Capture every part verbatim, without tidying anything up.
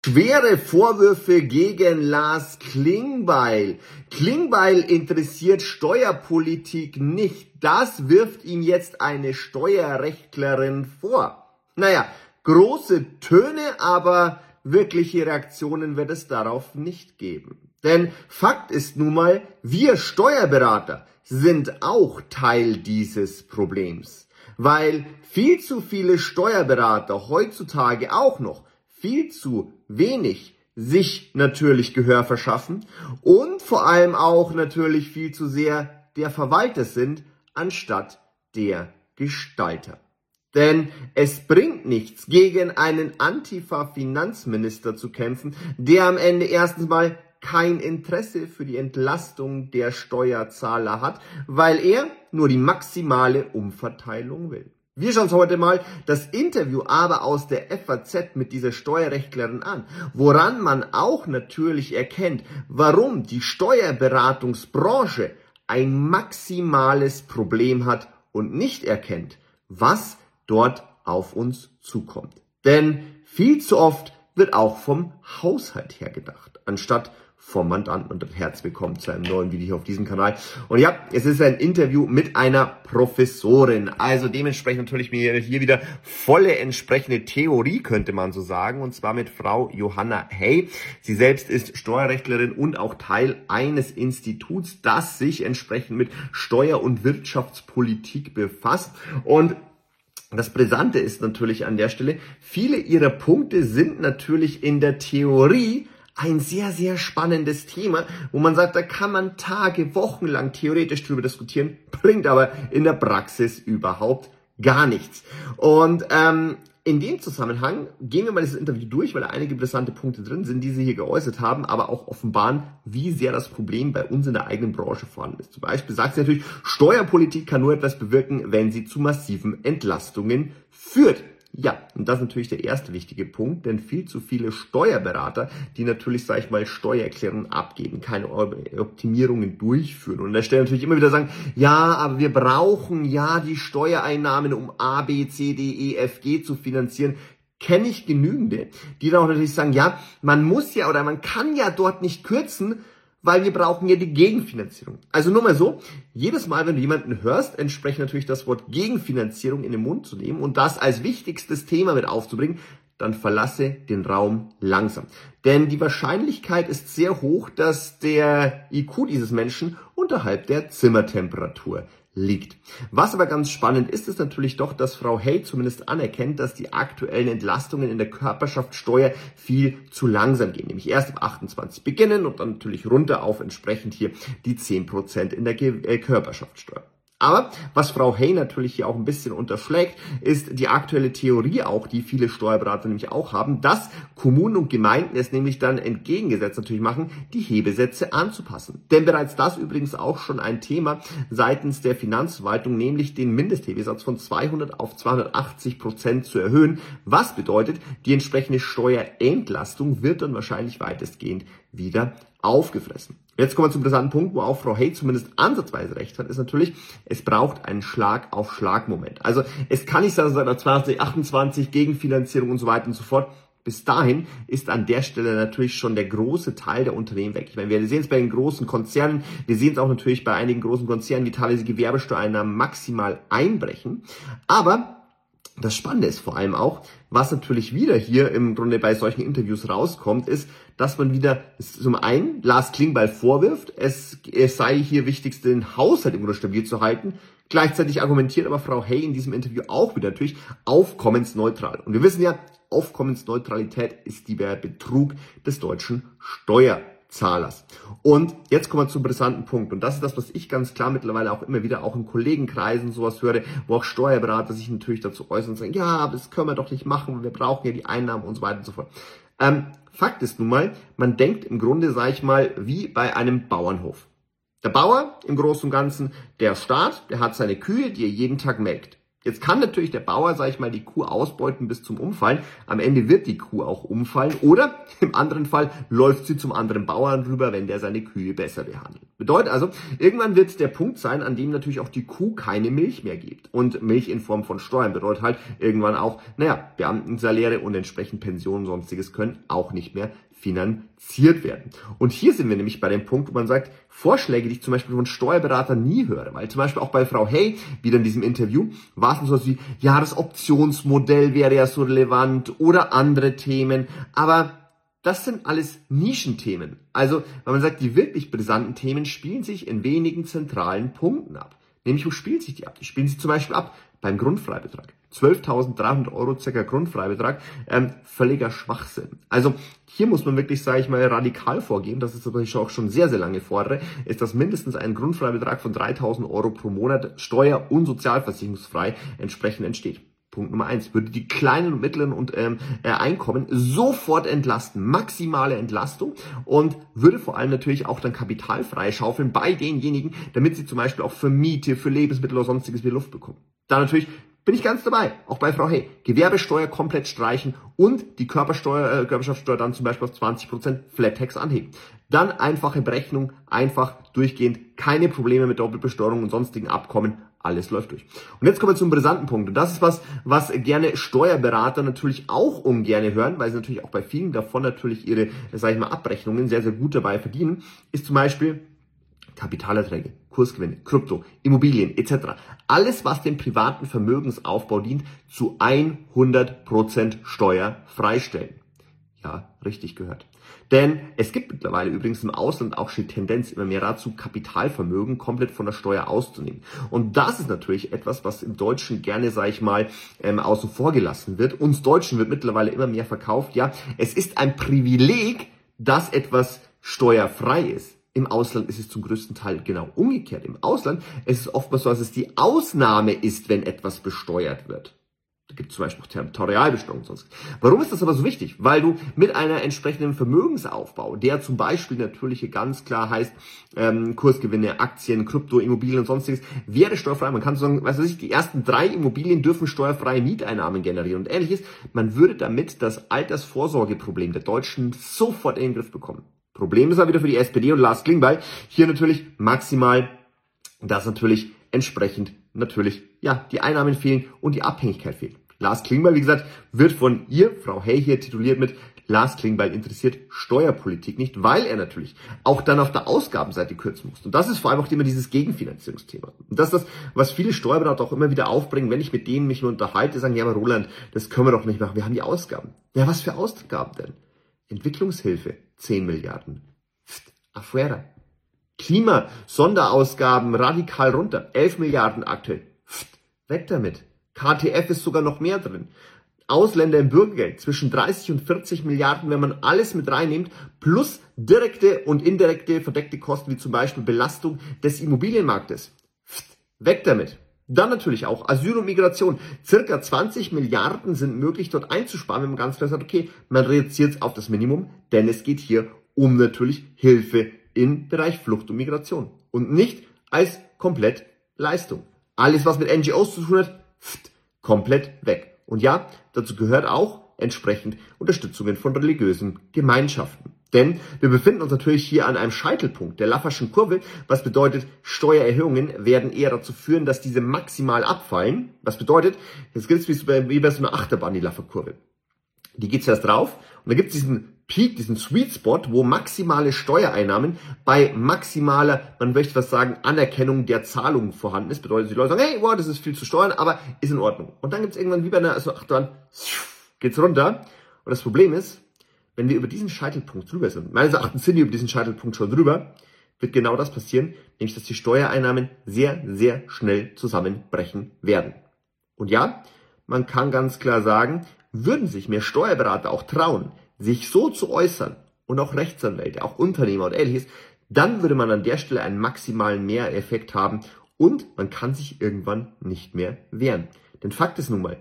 Schwere Vorwürfe gegen Lars Klingbeil. Klingbeil interessiert Steuerpolitik nicht. Das wirft ihm jetzt eine Steuerrechtlerin vor. Naja, große Töne, aber wirkliche Reaktionen wird es darauf nicht geben. Denn Fakt ist nun mal, wir Steuerberater sind auch Teil dieses Problems. Weil viel zu viele Steuerberater heutzutage auch noch viel zu wenig sich natürlich Gehör verschaffen und vor allem auch natürlich viel zu sehr der Verwalter sind, anstatt der Gestalter. Denn es bringt nichts, gegen einen Antifa-Finanzminister zu kämpfen, der am Ende erstens mal kein Interesse für die Entlastung der Steuerzahler hat, weil er nur die maximale Umverteilung will. Wir schauen uns heute mal das Interview aber aus der F A Z mit dieser Steuerrechtlerin an, woran man auch natürlich erkennt, warum die Steuerberatungsbranche ein maximales Problem hat und nicht erkennt, was dort auf uns zukommt. Denn viel zu oft wird auch vom Haushalt her gedacht, anstatt vom Mandanten. Und herzlich willkommen zu einem neuen Video hier auf diesem Kanal. Und ja, es ist ein Interview mit einer Professorin. Also dementsprechend natürlich mir hier wieder volle entsprechende Theorie, könnte man so sagen. Und zwar mit Frau Johanna Hey. Sie selbst ist Steuerrechtlerin und auch Teil eines Instituts, das sich entsprechend mit Steuer- und Wirtschaftspolitik befasst. Und das Brisante ist natürlich an der Stelle, viele ihrer Punkte sind natürlich in der Theorie ein sehr, sehr spannendes Thema, wo man sagt, da kann man Tage, Wochen lang theoretisch drüber diskutieren, bringt aber in der Praxis überhaupt gar nichts. Und ähm, in dem Zusammenhang gehen wir mal dieses Interview durch, weil da einige interessante Punkte drin sind, die sie hier geäußert haben, aber auch offenbaren, wie sehr das Problem bei uns in der eigenen Branche vorhanden ist. Zum Beispiel sagt sie natürlich, Steuerpolitik kann nur etwas bewirken, wenn sie zu massiven Entlastungen führt. Ja, und das ist natürlich der erste wichtige Punkt, denn viel zu viele Steuerberater, die natürlich, sage ich mal, Steuererklärungen abgeben, keine Optimierungen durchführen und an der Stelle natürlich immer wieder sagen, ja, aber wir brauchen ja die Steuereinnahmen, um A, B, C, D, E, F, G zu finanzieren. Kenne ich genügende, die dann auch natürlich sagen, ja, man muss ja oder man kann ja dort nicht kürzen, weil wir brauchen ja die Gegenfinanzierung. Also nur mal so, jedes Mal, wenn du jemanden hörst, entsprechend natürlich das Wort Gegenfinanzierung in den Mund zu nehmen und das als wichtigstes Thema mit aufzubringen, dann verlasse den Raum langsam. Denn die Wahrscheinlichkeit ist sehr hoch, dass der I Q dieses Menschen unterhalb der Zimmertemperatur liegt. Was aber ganz spannend ist, ist natürlich doch, dass Frau Hey zumindest anerkennt, dass die aktuellen Entlastungen in der Körperschaftssteuer viel zu langsam gehen. Nämlich erst ab achtundzwanzig beginnen und dann natürlich runter auf entsprechend hier die zehn Prozent in der Körperschaftssteuer. Aber was Frau Hey natürlich hier auch ein bisschen unterschlägt, ist die aktuelle Theorie auch, die viele Steuerberater nämlich auch haben, dass Kommunen und Gemeinden es nämlich dann entgegengesetzt natürlich machen, die Hebesätze anzupassen. Denn bereits das übrigens auch schon ein Thema seitens der Finanzverwaltung, nämlich den Mindesthebesatz von zweihundert auf zweihundertachtzig Prozent zu erhöhen. Was bedeutet, die entsprechende Steuerentlastung wird dann wahrscheinlich weitestgehend wieder aufgefressen. Jetzt kommen wir zum interessanten Punkt, wo auch Frau Hey zumindest ansatzweise recht hat, ist natürlich, es braucht einen Schlag-auf-Schlag-Moment. Also es kann nicht sein, seit zwanzig achtundzwanzig Gegenfinanzierung und so weiter und so fort. Bis dahin ist an der Stelle natürlich schon der große Teil der Unternehmen weg. Ich meine, wir sehen es bei den großen Konzernen, wir sehen es auch natürlich bei einigen großen Konzernen, die teilweise Gewerbesteuereinnahmen maximal einbrechen. Aber das Spannende ist vor allem auch, was natürlich wieder hier im Grunde bei solchen Interviews rauskommt, ist, dass man wieder zum einen Lars Klingbeil vorwirft, es, es sei hier wichtig, den Haushalt im Grunde stabil zu halten. Gleichzeitig argumentiert aber Frau Hey in diesem Interview auch wieder natürlich aufkommensneutral. Und wir wissen ja, Aufkommensneutralität ist der Betrug des deutschen Steuerzahlers. Und jetzt kommen wir zum brisanten Punkt. Und das ist das, was ich ganz klar mittlerweile auch immer wieder auch in Kollegenkreisen sowas höre, wo auch Steuerberater sich natürlich dazu äußern und sagen, ja, aber das können wir doch nicht machen, wir brauchen ja die Einnahmen und so weiter und so fort. Ähm, Fakt ist nun mal, man denkt im Grunde, sage ich mal, wie bei einem Bauernhof. Der Bauer im Großen und Ganzen, der Staat, der hat seine Kühe, die er jeden Tag melkt. Jetzt kann natürlich der Bauer, sag ich mal, die Kuh ausbeuten bis zum Umfallen. Am Ende wird die Kuh auch umfallen. Oder im anderen Fall läuft sie zum anderen Bauern rüber, wenn der seine Kühe besser behandelt. Bedeutet also, irgendwann wird der Punkt sein, an dem natürlich auch die Kuh keine Milch mehr gibt. Und Milch in Form von Steuern bedeutet halt irgendwann auch, naja, Beamtensaläre und entsprechend Pensionen und sonstiges können auch nicht mehr finanziert werden. Und hier sind wir nämlich bei dem Punkt, wo man sagt, Vorschläge, die ich zum Beispiel von Steuerberatern nie höre, weil zum Beispiel auch bei Frau Hey, wieder in diesem Interview, war es nur so wie, ja, das Optionsmodell wäre ja so relevant oder andere Themen, aber das sind alles Nischenthemen. Also, wenn man sagt, die wirklich brisanten Themen spielen sich in wenigen zentralen Punkten ab. Nämlich, wo spielen sich die ab? Die spielen sich zum Beispiel ab beim Grundfreibetrag. zwölftausenddreihundert Euro circa Grundfreibetrag, ähm, völliger Schwachsinn. Also hier muss man wirklich, sage ich mal, radikal vorgehen, das ist aber ich auch schon sehr, sehr lange fordere, ist, dass mindestens ein Grundfreibetrag von dreitausend Euro pro Monat steuer- und sozialversicherungsfrei entsprechend entsteht. Punkt Nummer eins, würde die kleinen und mittleren und, ähm, äh, Einkommen sofort entlasten, maximale Entlastung und würde vor allem natürlich auch dann Kapital freischaufeln bei denjenigen, damit sie zum Beispiel auch für Miete, für Lebensmittel oder sonstiges wieder Luft bekommen. Dann natürlich bin ich ganz dabei, auch bei Frau Hey, Gewerbesteuer komplett streichen und die Körpersteuer, äh, Körperschaftsteuer dann zum Beispiel auf zwanzig Prozent Flat Tax anheben. Dann einfache Berechnung, einfach durchgehend, keine Probleme mit Doppelbesteuerung und sonstigen Abkommen, alles läuft durch. Und jetzt kommen wir zum brisanten Punkt. Und das ist was, was gerne Steuerberater natürlich auch ungerne hören, weil sie natürlich auch bei vielen davon natürlich ihre, sag ich mal, Abrechnungen sehr, sehr gut dabei verdienen, ist zum Beispiel Kapitalerträge, Kursgewinne, Krypto, Immobilien et cetera. Alles, was dem privaten Vermögensaufbau dient, zu hundert Prozent Steuer freistellen. Ja, richtig gehört. Denn es gibt mittlerweile übrigens im Ausland auch schon die Tendenz immer mehr dazu, Kapitalvermögen komplett von der Steuer auszunehmen. Und das ist natürlich etwas, was im Deutschen gerne, sage ich mal, ähm, außen vor gelassen wird. Uns Deutschen wird mittlerweile immer mehr verkauft. Ja, es ist ein Privileg, dass etwas steuerfrei ist. Im Ausland ist es zum größten Teil genau umgekehrt. Im Ausland ist es oftmals so, dass es die Ausnahme ist, wenn etwas besteuert wird. Da gibt es zum Beispiel auch Territorialbesteuerung und sonst. Warum ist das aber so wichtig? Weil du mit einer entsprechenden Vermögensaufbau, der zum Beispiel natürlich hier ganz klar heißt, ähm, Kursgewinne, Aktien, Krypto, Immobilien und sonstiges, wäre steuerfrei. Man kann sagen, was weiß ich, die ersten drei Immobilien dürfen steuerfreie Mieteinnahmen generieren und ähnliches. Man würde damit das Altersvorsorgeproblem der Deutschen sofort in den Griff bekommen. Problem ist aber wieder für die S P D und Lars Klingbeil hier natürlich maximal, dass natürlich entsprechend natürlich, ja, die Einnahmen fehlen und die Abhängigkeit fehlt. Lars Klingbeil, wie gesagt, wird von ihr, Frau Hey, hier tituliert mit Lars Klingbeil interessiert Steuerpolitik nicht, weil er natürlich auch dann auf der Ausgabenseite kürzen muss. Und das ist vor allem auch immer dieses Gegenfinanzierungsthema. Und das ist das, was viele Steuerberater auch immer wieder aufbringen, wenn ich mit denen mich unterhalte, sagen, ja, aber Roland, das können wir doch nicht machen, wir haben die Ausgaben. Ja, was für Ausgaben denn? Entwicklungshilfe, zehn Milliarden. Pft, afuera. Klima-Sonderausgaben radikal runter, elf Milliarden aktuell. Pft, weg damit. K T F ist sogar noch mehr drin. Ausländer im Bürgergeld zwischen dreißig und vierzig Milliarden, wenn man alles mit reinnimmt, plus direkte und indirekte verdeckte Kosten, wie zum Beispiel Belastung des Immobilienmarktes. Pft, weg damit. Dann natürlich auch Asyl und Migration. Circa zwanzig Milliarden sind möglich dort einzusparen, wenn man ganz klar sagt, okay, man reduziert es auf das Minimum, denn es geht hier um natürlich Hilfe im Bereich Flucht und Migration und nicht als komplett Leistung. Alles, was mit N G Os zu tun hat, pft, komplett weg. Und ja, dazu gehört auch entsprechend Unterstützungen von religiösen Gemeinschaften. Denn wir befinden uns natürlich hier an einem Scheitelpunkt der Lafferschen Kurve, was bedeutet, Steuererhöhungen werden eher dazu führen, dass diese maximal abfallen. Was bedeutet, jetzt gibt es wie bei so einer Achterbahn, die Laffer-Kurve. Die geht zuerst rauf und dann gibt es diesen Peak, diesen Sweet Spot, wo maximale Steuereinnahmen bei maximaler, man möchte was sagen, Anerkennung der Zahlung vorhanden ist. Bedeutet, die Leute sagen, hey, wow, das ist viel zu steuern, aber ist in Ordnung. Und dann gibt es irgendwann wie bei einer also Achterbahn, geht's runter. Und das Problem ist, wenn wir über diesen Scheitelpunkt drüber sind, meines Erachtens sind wir über diesen Scheitelpunkt schon drüber, wird genau das passieren, nämlich dass die Steuereinnahmen sehr, sehr schnell zusammenbrechen werden. Und ja, man kann ganz klar sagen, würden sich mehr Steuerberater auch trauen, sich so zu äußern und auch Rechtsanwälte, auch Unternehmer und ähnliches, dann würde man an der Stelle einen maximalen Mehreffekt haben und man kann sich irgendwann nicht mehr wehren. Denn Fakt ist nun mal,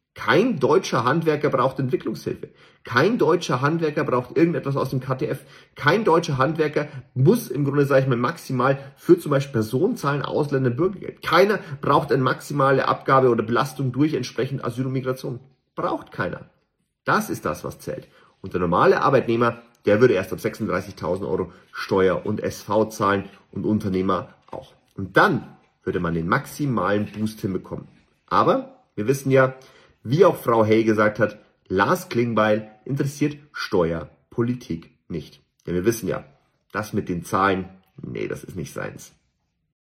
Kein deutscher Handwerker braucht Entwicklungshilfe. Kein deutscher Handwerker braucht irgendetwas aus dem K T F. Kein deutscher Handwerker muss im Grunde, sage ich mal, maximal für zum Beispiel Personenzahlen, Ausländer, Bürgergeld. Keiner braucht eine maximale Abgabe oder Belastung durch entsprechend Asyl und Migration. Braucht keiner. Das ist das, was zählt. Und der normale Arbeitnehmer, der würde erst ab sechsunddreißigtausend Euro Steuer und S V zahlen und Unternehmer auch. Und dann würde man den maximalen Boost hinbekommen. Aber wir wissen ja, wie auch Frau Hey gesagt hat, Lars Klingbeil interessiert Steuerpolitik nicht. Denn wir wissen ja, das mit den Zahlen, nee, das ist nicht seins.